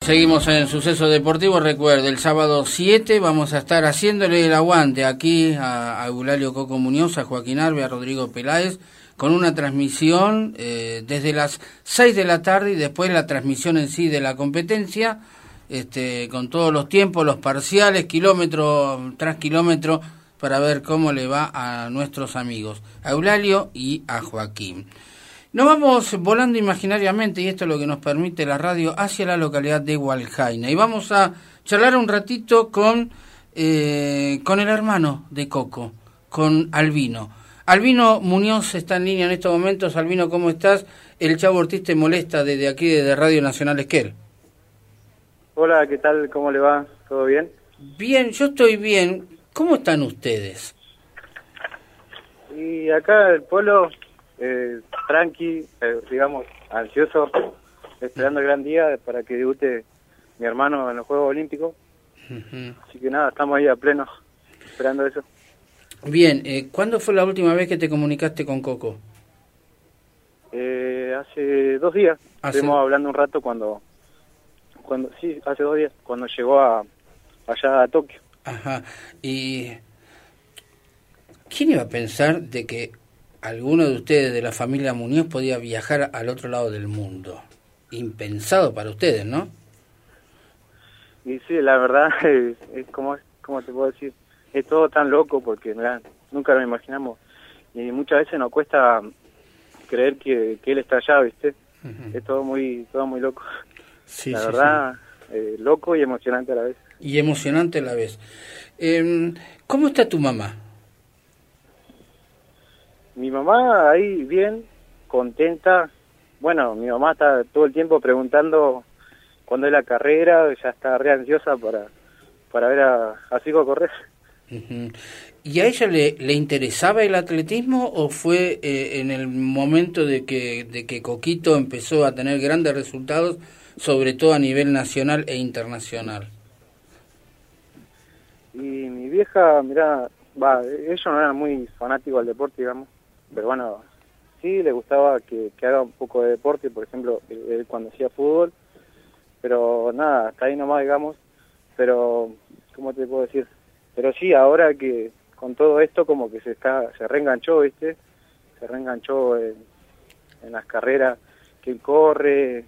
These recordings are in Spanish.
Seguimos en Suceso Deportivo. Recuerde, el sábado 7 vamos a estar haciéndole el aguante aquí a Eulalio Coco Muñoz, a Joaquín Arbe, a Rodrigo Peláez, con una transmisión desde las 6 de la tarde y después la transmisión en sí de la competencia, con todos los tiempos, los parciales, kilómetro tras kilómetro, para ver cómo le va a nuestros amigos, a Eulalio y a Joaquín. Nos vamos volando imaginariamente, y esto es lo que nos permite la radio, hacia la localidad de Hualjaina. Y vamos a charlar un ratito con el hermano de Coco, con Albino. Albino Muñoz está en línea en estos momentos. Albino, ¿cómo estás? El Chavo Ortiz te molesta desde aquí, desde Radio Nacional Esquel. Hola, ¿qué tal? ¿Cómo le va? ¿Todo bien? Bien, yo estoy bien. ¿Cómo están ustedes? Y acá el pueblo... tranqui, digamos, ansioso, esperando el gran día para que debute mi hermano en los Juegos Olímpicos. Así que nada, estamos ahí a pleno, esperando eso. Bien, ¿cuándo fue la última vez que te comunicaste con Coco? Hace 2 días, estuvimos hablando un rato cuando sí, hace 2 días, cuando llegó allá a Tokio. Ajá, y ¿quién iba a pensar de que alguno de ustedes de la familia Muñoz podía viajar al otro lado del mundo? Impensado para ustedes, ¿no? Y sí, la verdad, es como te puedo decir, es todo tan loco porque mirá, nunca lo imaginamos. Y muchas veces nos cuesta creer que él está allá, ¿viste? Uh-huh. Es todo muy loco. Sí, la sí, verdad, sí. Loco y emocionante a la vez. Y emocionante a la vez. ¿Cómo está tu mamá? Mi mamá ahí bien, contenta. Bueno, mi mamá está todo el tiempo preguntando cuándo es la carrera, ya está re ansiosa para ver a su hijo correr. Uh-huh. ¿Y a ella le interesaba el atletismo o fue en el momento de que Coquito empezó a tener grandes resultados, sobre todo a nivel nacional e internacional? Y mi vieja, mirá, ella no era muy fanático al deporte, digamos. Pero bueno, sí le gustaba que haga un poco de deporte, por ejemplo, él cuando hacía fútbol, pero nada, hasta ahí nomás, digamos. Pero, ¿cómo te puedo decir? Pero sí, ahora que con todo esto como que se reenganchó, ¿viste? Se reenganchó en las carreras que él corre,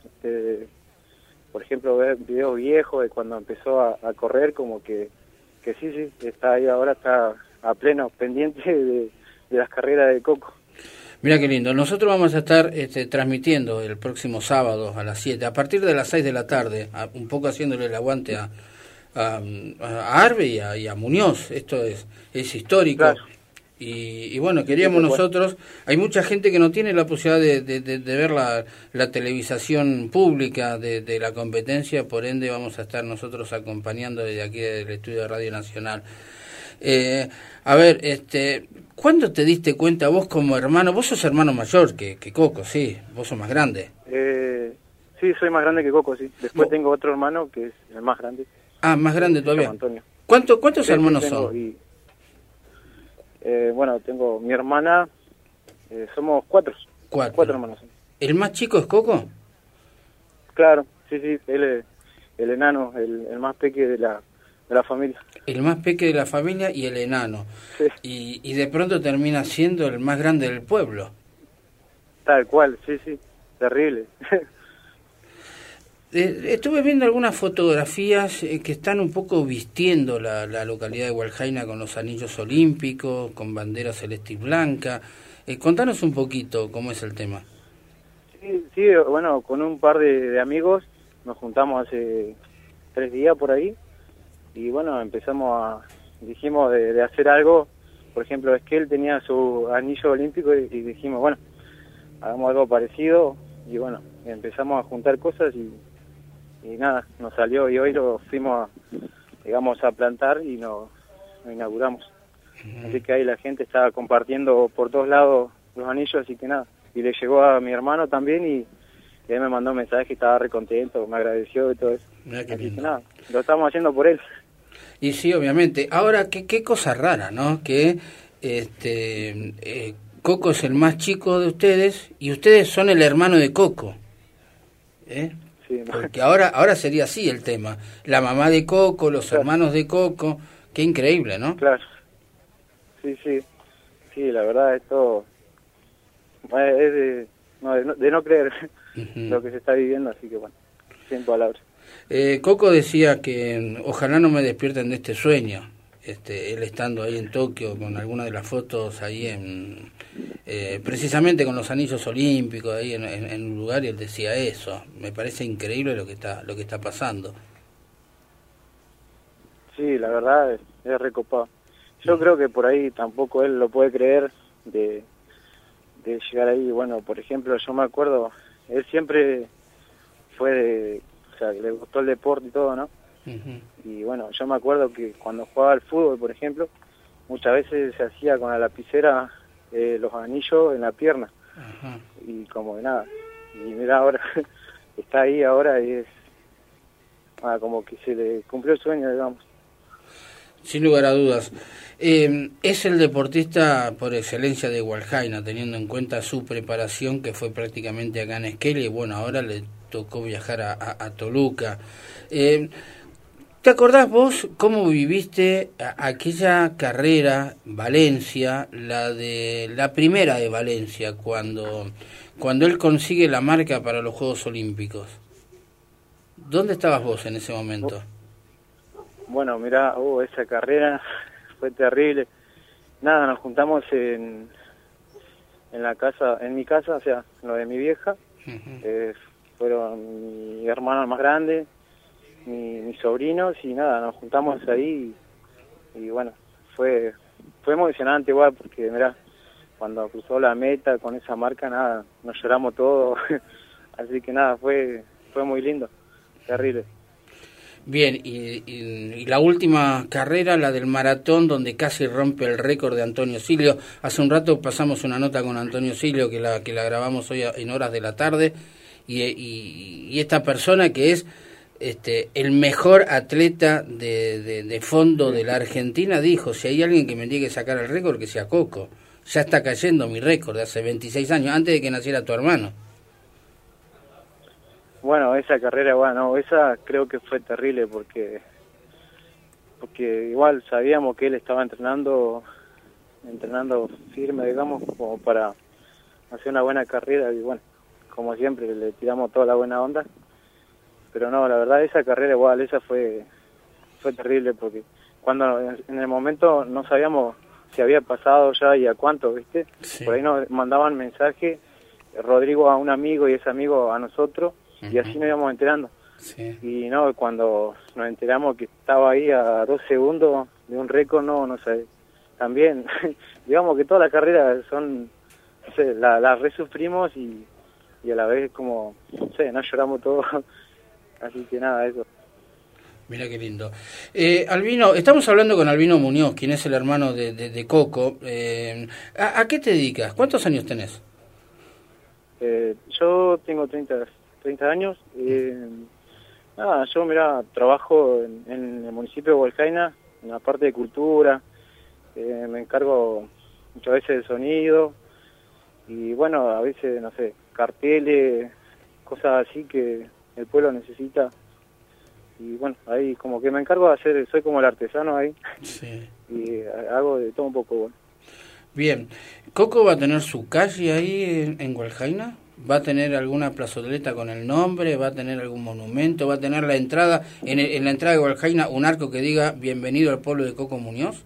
por ejemplo, ver videos viejos de cuando empezó a correr, como que sí, está ahí ahora, está a pleno, pendiente de las carreras de Coco. Mira qué lindo. Nosotros vamos a estar transmitiendo el próximo sábado a las 7, a partir de las 6 de la tarde, un poco haciéndole el aguante a Arbe y a Muñoz. Esto es histórico. Claro. Y bueno, queríamos nosotros, hay mucha gente que no tiene la posibilidad de ver la televisación pública de la competencia, por ende vamos a estar nosotros acompañando desde aquí del estudio de Radio Nacional. A ver, ¿cuándo te diste cuenta vos como hermano? Vos sos hermano mayor que Coco, sí, vos sos más grande. Sí, soy más grande que Coco, sí. Después tengo otro hermano que es el más grande. Ah, más grande todavía. Antonio. ¿Cuántos hermanos son? Bueno, tengo mi hermana, somos 4. 4 hermanos. ¿El más chico es Coco? Claro, sí, él es el enano, el más peque de la familia. El más peque de la familia y el enano. Sí. Y de pronto termina siendo el más grande del pueblo. Tal cual, sí, terrible. Estuve viendo algunas fotografías que están un poco vistiendo la localidad de Hualjaina con los anillos olímpicos, con bandera celeste y blanca. Contanos un poquito cómo es el tema. Sí, bueno, con un par de amigos nos juntamos hace 3 días por ahí. Y bueno, dijimos de hacer algo. Por ejemplo, es que él tenía su anillo olímpico y dijimos, bueno, hagamos algo parecido. Y bueno, empezamos a juntar cosas y nada, nos salió. Y hoy lo fuimos, a plantar y nos inauguramos. Uh-huh. Así que ahí la gente está compartiendo por todos lados los anillos, así que nada. Y le llegó a mi hermano también y él me mandó un mensaje y estaba re contento, me agradeció y todo eso. Mirá qué así lindo. Que nada, lo estamos haciendo por él. Y sí, obviamente. Ahora, qué cosa rara, ¿no? Que Coco es el más chico de ustedes y ustedes son el hermano de Coco. Sí, sí. No. Porque ahora sería así el tema. La mamá de Coco, los hermanos de Coco, qué increíble, ¿no? Claro, sí, sí. Sí, la verdad esto es de no creer lo que se está viviendo, así que bueno, sin palabras. Coco decía que ojalá no me despierten de este sueño, él estando ahí en Tokio con alguna de las fotos ahí precisamente con los anillos olímpicos ahí en un lugar, y él decía eso. Me parece increíble lo que está pasando. Sí, la verdad es recopado. Yo creo que por ahí tampoco él lo puede creer de llegar ahí. Bueno, por ejemplo, yo me acuerdo, él siempre fue o sea, le gustó el deporte y todo, ¿no? Y bueno, yo me acuerdo que cuando jugaba al fútbol, por ejemplo, muchas veces se hacía con la lapicera los anillos en la pierna. Ajá. Y como de nada. Y mira, ahora está ahí ahora y es como que se le cumplió el sueño, digamos. Sin lugar a dudas. Es el deportista por excelencia de Hualjaina, teniendo en cuenta su preparación, que fue prácticamente acá en Esquel, y bueno, ahora le tocó viajar a Toluca. ¿Te acordás vos cómo viviste aquella carrera, Valencia, la primera de Valencia, cuando él consigue la marca para los Juegos Olímpicos? ¿Dónde estabas vos en ese momento? Bueno, mirá, esa carrera fue terrible. Nada, nos juntamos en la casa, en mi casa, o sea, en lo de mi vieja. Fueron mi hermana más grande, mis sobrinos, y nada, nos juntamos ahí y bueno, fue emocionante igual, porque mirá, cuando cruzó la meta con esa marca, nada, nos lloramos todos. Así que nada, fue muy lindo, terrible. Bien, y la última carrera, la del maratón, donde casi rompe el récord de Antonio Silio. Hace un rato pasamos una nota con Antonio Silio que la grabamos hoy en horas de la tarde, y esta persona que es el mejor atleta de fondo de la Argentina dijo: si hay alguien que me tiene que sacar el récord, que sea Coco. Ya está cayendo mi récord de hace 26 años, antes de que naciera tu hermano. Bueno, esa carrera, bueno, esa creo que fue terrible porque igual sabíamos que él estaba entrenando firme, digamos, como para hacer una buena carrera, y bueno, como siempre le tiramos toda la buena onda. Pero no, la verdad esa carrera igual, esa fue terrible, porque cuando en el momento no sabíamos si había pasado ya y a cuánto, ¿viste? Sí. Por ahí nos mandaban mensaje, Rodrigo a un amigo y ese amigo a nosotros, y así nos íbamos enterando. Sí. Y no, cuando nos enteramos que estaba ahí a 2 segundos de un récord, no sé, también, digamos que toda la carrera son, no sé, la resufrimos y a la vez como, no sé, nos lloramos todos, así que nada, eso. Mira qué lindo. Albino, estamos hablando con Albino Muñoz, quien es el hermano de Coco. ¿A qué te dedicas? ¿Cuántos años tenés? Yo tengo 30 años. Nada, yo trabajo en el municipio de Hualjaina, en la parte de cultura. Me encargo muchas veces de sonido y bueno, a veces, no sé, carteles, cosas así que el pueblo necesita. Y bueno, ahí como que me encargo de hacer, soy como el artesano ahí. Sí. Y hago de todo un poco, bueno. Bien, ¿Coco va a tener su calle ahí en Hualjaina? ¿Va a tener alguna plazoleta con el nombre? ¿Va a tener algún monumento? ¿Va a tener la entrada, en la entrada de Hualjaina, un arco que diga bienvenido al pueblo de Coco Muñoz?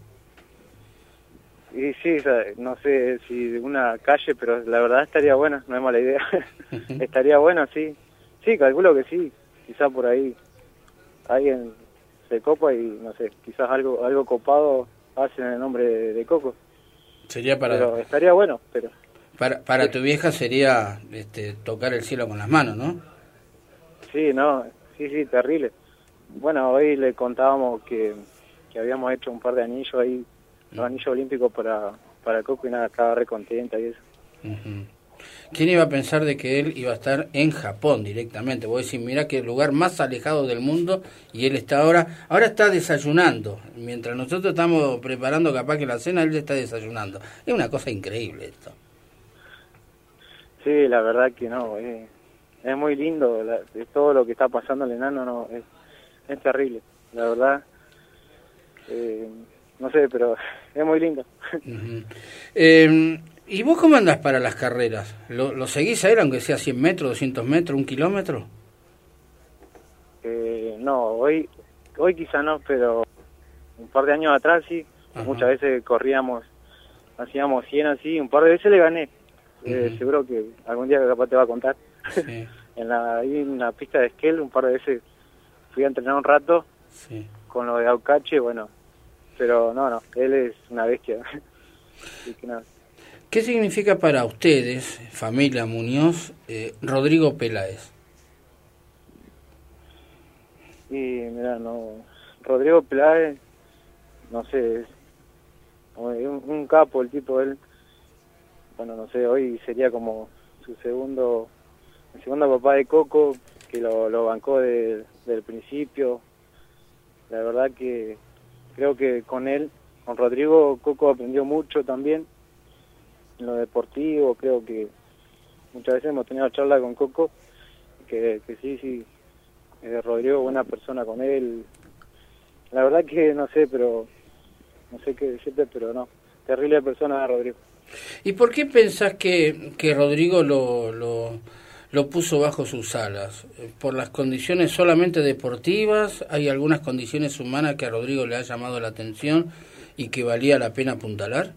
Y sí, no sé si una calle, pero la verdad estaría buena, no es mala idea. Estaría bueno, sí. Sí, calculo que sí, quizás por ahí alguien se copa y no sé, quizás algo copado hacen en el nombre de Coco. Sería pero estaría bueno, pero para tu vieja sería tocar el cielo con las manos, ¿no? Sí, sí, terrible. Bueno, hoy le contábamos que habíamos hecho un par de anillos ahí, los anillos olímpicos para Coco, y nada, estaba re contenta y eso. ¿Quién iba a pensar de que él iba a estar en Japón directamente? Vos decís, mirá que el lugar más alejado del mundo, y él está ahora está desayunando. Mientras nosotros estamos preparando capaz que la cena, él está desayunando. Es una cosa increíble esto. Sí, la verdad que no, es es muy lindo, todo lo que está pasando el enano, no, es terrible, la verdad. No sé, pero es muy lindo. Uh-huh. ¿Y vos cómo andás para las carreras? ¿Lo seguís a él, aunque sea 100 metros, 200 metros, 1 kilómetro? No, hoy quizá no, pero un par de años atrás sí. Uh-huh. Muchas veces corríamos, hacíamos 100 así, un par de veces le gané. Uh-huh. Seguro que algún día capaz te va a contar. Sí. Ahí en la pista de Esquel un par de veces fui a entrenar un rato, sí, con lo de Aucache, bueno, pero no, él es una bestia. Así que nada. ¿Qué significa para ustedes, familia Muñoz, Rodrigo Peláez? Y mira, Rodrigo Peláez, no sé, es un capo el tipo, él, bueno, no sé, hoy sería como el segundo papá de Coco, que lo bancó del principio. La verdad que creo que con Rodrigo, Coco aprendió mucho también en lo deportivo. Creo que muchas veces hemos tenido charla con Coco, que sí, Rodrigo buena persona con él. La verdad que no sé qué decirte, pero no, terrible persona Rodrigo. ¿Y por qué pensás que Rodrigo lo puso bajo sus alas? ¿Por las condiciones solamente deportivas? ¿Hay algunas condiciones humanas que a Rodrigo le ha llamado la atención y que valía la pena apuntalar?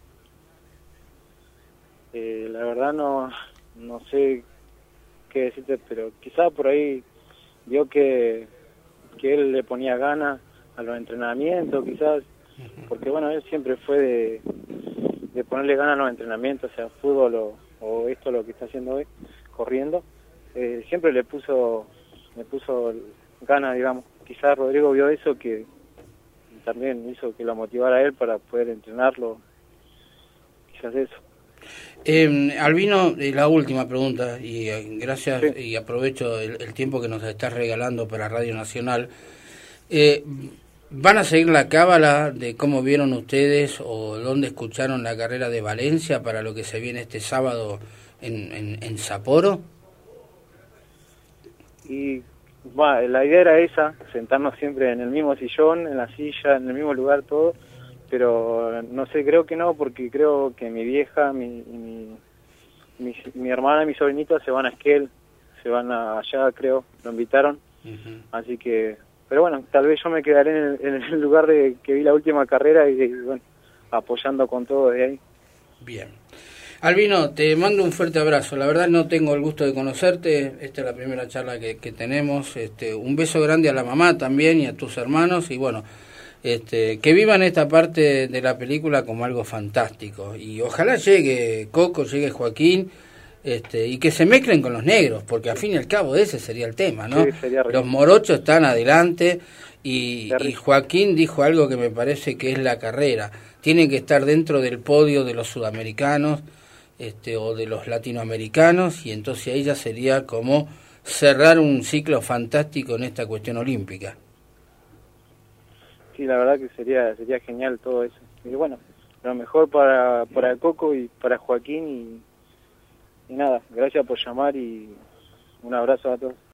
La verdad no sé qué decirte, pero quizá por ahí vio que él le ponía ganas a los entrenamientos, quizás, porque bueno, él siempre fue de ponerle ganas a los entrenamientos, sea fútbol o esto lo que está haciendo hoy, corriendo. Siempre le puso ganas, digamos. Quizás Rodrigo vio eso, que también hizo que lo motivara a él para poder entrenarlo, quizás eso. Albino, la última pregunta, y gracias, sí, y aprovecho el tiempo que nos estás regalando para Radio Nacional. ¿Van a seguir la cábala de cómo vieron ustedes o dónde escucharon la carrera de Valencia para lo que se viene este sábado en Sapporo? Y la idea era esa, sentarnos siempre en el mismo sillón, en la silla, en el mismo lugar, todo. Pero no sé, creo que no, porque creo que mi vieja, mi hermana y mi sobrinita se van a Esquel, se van allá, creo, lo invitaron. Uh-huh. Así que, pero bueno, tal vez yo me quedaré en el lugar de que vi la última carrera y bueno, apoyando con todo de ahí. Bien. Albino, te mando un fuerte abrazo. La verdad no tengo el gusto de conocerte. Esta es la primera charla que tenemos. Un beso grande a la mamá también y a tus hermanos. Y bueno, que vivan esta parte de la película como algo fantástico. Y ojalá llegue Coco, llegue Joaquín, y que se mezclen con los negros, porque al fin y al cabo ese sería el tema, ¿no? Sí, los morochos están adelante y Joaquín dijo algo que me parece que es la carrera. Tienen que estar dentro del podio de los sudamericanos o de los latinoamericanos, y entonces ahí ya sería como cerrar un ciclo fantástico en esta cuestión olímpica. Sí, la verdad que sería genial todo eso. Y bueno, lo mejor para Coco y para Joaquín y nada, gracias por llamar y un abrazo a todos.